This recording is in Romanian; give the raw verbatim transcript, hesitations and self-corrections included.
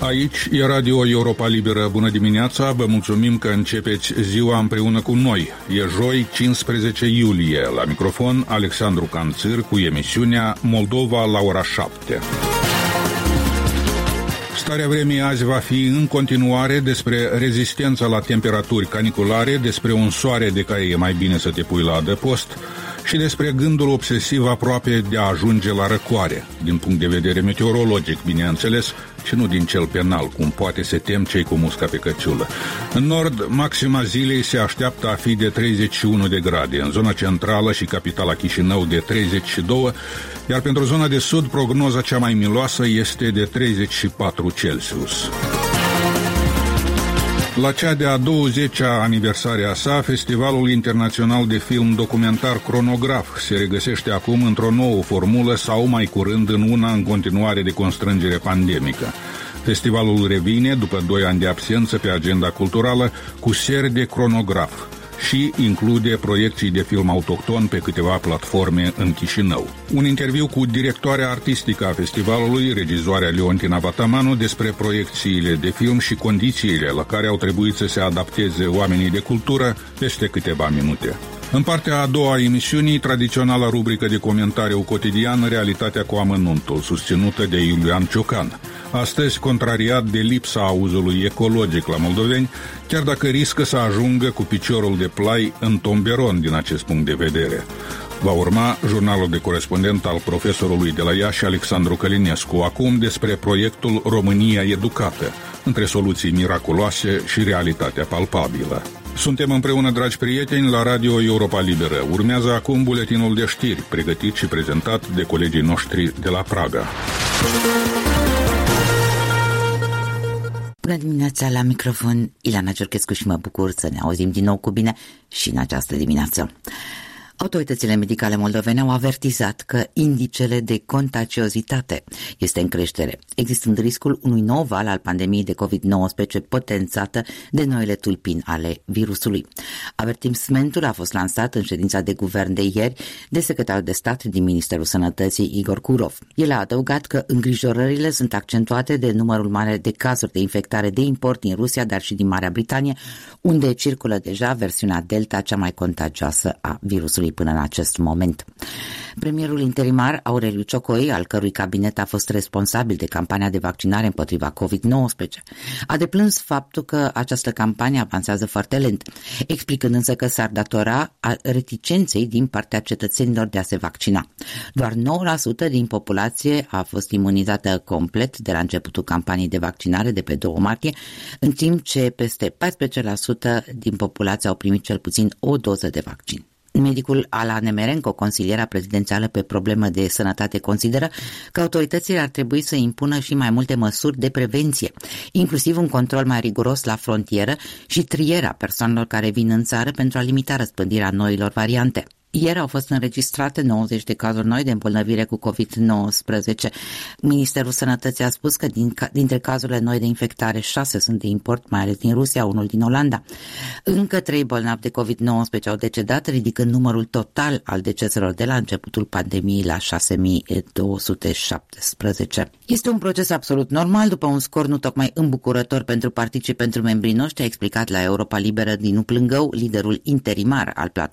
Aici e Radio Europa Liberă. Bună dimineața, vă mulțumim că începeți ziua împreună cu noi. E joi, cincisprezece iulie. La microfon, Alexandru Canțir cu emisiunea Moldova la ora șapte. Starea vremii azi va fi în continuare despre rezistența la temperaturi caniculare, despre un soare de care e mai bine să te pui la adăpost și despre gândul obsesiv aproape de a ajunge la răcoare, din punct de vedere meteorologic, bineînțeles, și nu din cel penal, cum poate se tem cei cu musca pe căciulă. În nord, maxima zilei se așteaptă a fi de treizeci și unu de grade, în zona centrală și capitala Chișinău de treizeci și doi, iar pentru zona de sud, prognoza cea mai miloasă este de treizeci și patru Celsius. La cea de-a douăzecea aniversare a sa, Festivalul Internațional de Film Documentar Cronograf se regăsește acum într-o nouă formulă sau mai curând în una în continuare de constrângere pandemică. Festivalul revine, după doi ani de absență pe agenda culturală, cu serii de cronograf și include proiecții de film autohton pe câteva platforme în Chișinău. Un interviu cu directoarea artistică a festivalului, regizoarea Leontina Vatamanu, despre proiecțiile de film și condițiile la care au trebuit să se adapteze oamenii de cultură peste câteva minute. În partea a doua a emisiunii, tradiționala rubrică de comentariu cotidian, Realitatea cu amănuntul, susținută de Iulian Ciocan. Astăzi, contrariat de lipsa auzului ecologic la moldoveni, chiar dacă riscă să ajungă cu piciorul de plai în tomberon din acest punct de vedere. Va urma jurnalul de corespondent al profesorului de la Iași, Alexandru Călinescu, acum despre proiectul România Educată, între soluții miraculoase și realitatea palpabilă. Suntem împreună, dragi prieteni, la Radio Europa Liberă. Urmează acum buletinul de știri, pregătit și prezentat de colegii noștri de la Praga. Bună dimineața, la microfon Ileana Ciorchescu și mă bucur să ne auzim din nou cu bine și în această dimineață. Autoritățile medicale moldovene au avertizat că indicele de contagiozitate este în creștere, existând riscul unui nou val al pandemiei de covid nouăsprezece potențată de noile tulpini ale virusului. Avertismentul a fost lansat în ședința de guvern de ieri de secretarul de stat din Ministerul Sănătății, Igor Kurov. El a adăugat că îngrijorările sunt accentuate de numărul mare de cazuri de infectare de import din Rusia, dar și din Marea Britanie, unde circulă deja versiunea Delta, cea mai contagioasă a virusului până în acest moment. Premierul interimar Aureliu Ciocoi, al cărui cabinet a fost responsabil de campania de vaccinare împotriva covid nouăsprezece, a deplâns faptul că această campanie avansează foarte lent, explicând însă că s-ar datora a reticenței din partea cetățenilor de a se vaccina. Doar nouă la sută din populație a fost imunizată complet de la începutul campaniei de vaccinare de pe doi martie, în timp ce peste paisprezece la sută din populație au primit cel puțin o doză de vaccin. Medicul Ala Nemerenko, consiliera prezidențială pe problemă de sănătate, consideră că autoritățile ar trebui să impună și mai multe măsuri de prevenție, inclusiv un control mai riguros la frontieră și trierea persoanelor care vin în țară pentru a limita răspândirea noilor variante. Ieri au fost înregistrate nouăzeci de cazuri noi de îmbolnăvire cu covid nouăsprezece. Ministerul Sănătății a spus că din, dintre cazurile noi de infectare, șase sunt de import, mai ales din Rusia, unul din Olanda. Încă trei bolnavi de covid nouăsprezece au decedat, ridicând numărul total al deceselor de la începutul pandemiei la șase mii două sute șaptesprezece. Este un proces absolut normal, după un scor nu tocmai îmbucurător pentru partid și pentru membrii noștri, a explicat la Europa Liberă Dinu Plângău, liderul interimar al platformei